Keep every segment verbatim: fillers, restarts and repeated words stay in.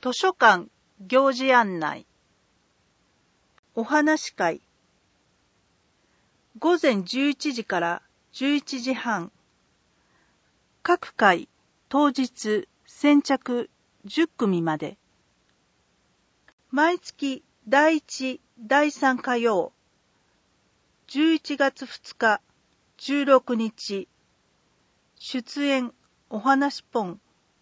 図書館行事案内。お話会。午前じゅういちじからじゅういちじはん。各回当日先着じゅっくみまで。毎月だいいち、だいさん火曜。じゅういちがつふつか、じゅうろくにち。出演お話ポン。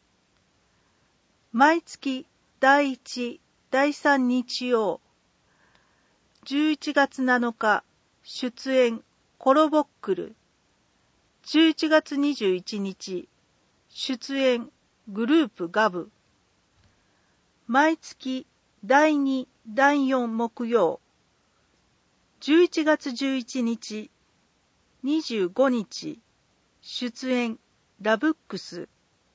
毎月だいいち、だいさん日曜。じゅういちがつなのか、出演コロボックル。じゅういちがつにじゅういちにち、出演グループガブ。毎月だいに、だいよん木曜。じゅういちがつじゅういちにち、にじゅうごにち、出演ラブックス。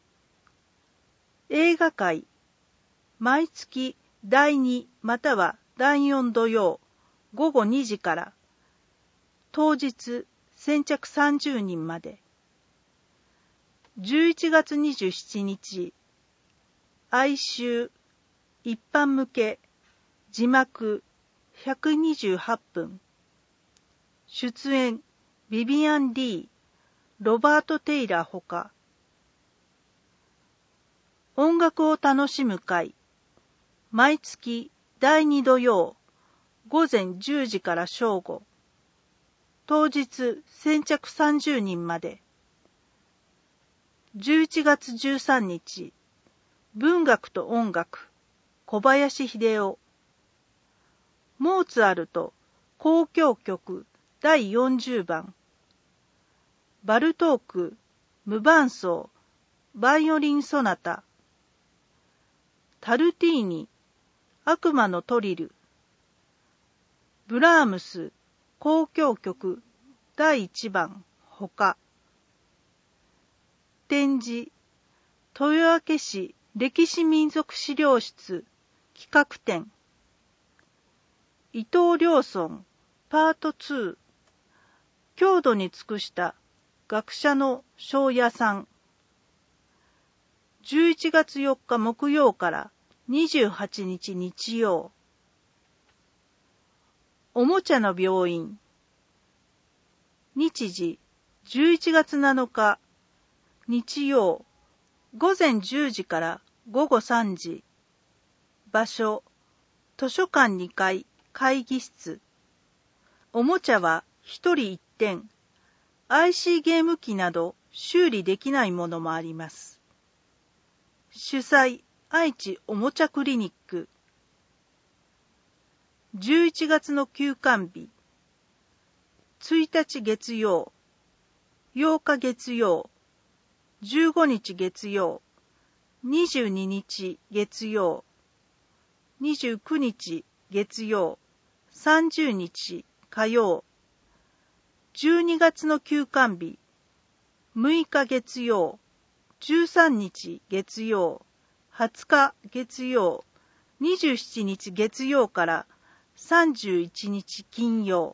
映画会。毎月だいにまたはだいよん土曜午後にじから。当日先着さんじゅうにんまで。じゅういちがつにじゅうしちにち。哀愁一般向け字幕ひゃくにじゅうはっぷん。出演ビビアン・リー、ロバート・テイラーほか。音楽を楽しむ会。毎月だいに土曜午前じゅうじから正午。当日先着さんじゅうにんまで。じゅういちがつじゅうさんにち。文学と音楽小林秀夫。モーツァルト交響曲だいよんじゅうばん。バルトーク無伴奏バイオリンソナタ。タルティーニ悪魔のトリル。ブラームス交響曲だいいちばんほか。展示豊明市歴史民俗資料室企画展。伊藤良村パートツー。郷土に尽くした学者の庄屋さん。じゅういちがつよっか木曜からにじゅうはちにち日曜。おもちゃの病院。日時じゅういちがつなのか日曜午前じゅうじからごごさんじ。場所図書館にかい会議室。おもちゃはひとりいってん。アイシー ゲーム機など修理できないものもあります。主催愛知おもちゃクリニック。じゅういちがつの休館日。ついたち月曜、ようか月曜、じゅうごにち月曜、にじゅうににち月曜、にじゅうくにち月曜、さんじゅうにち火曜。じゅうにがつの休館日。むいか月曜、じゅうさんにち月曜、はつか月曜、にじゅうしちにち月曜からさんじゅういちにち金曜。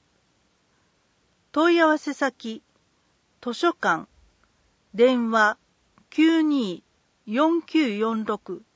問い合わせ先、図書館、電話 きゅうにーよんきゅうよんろく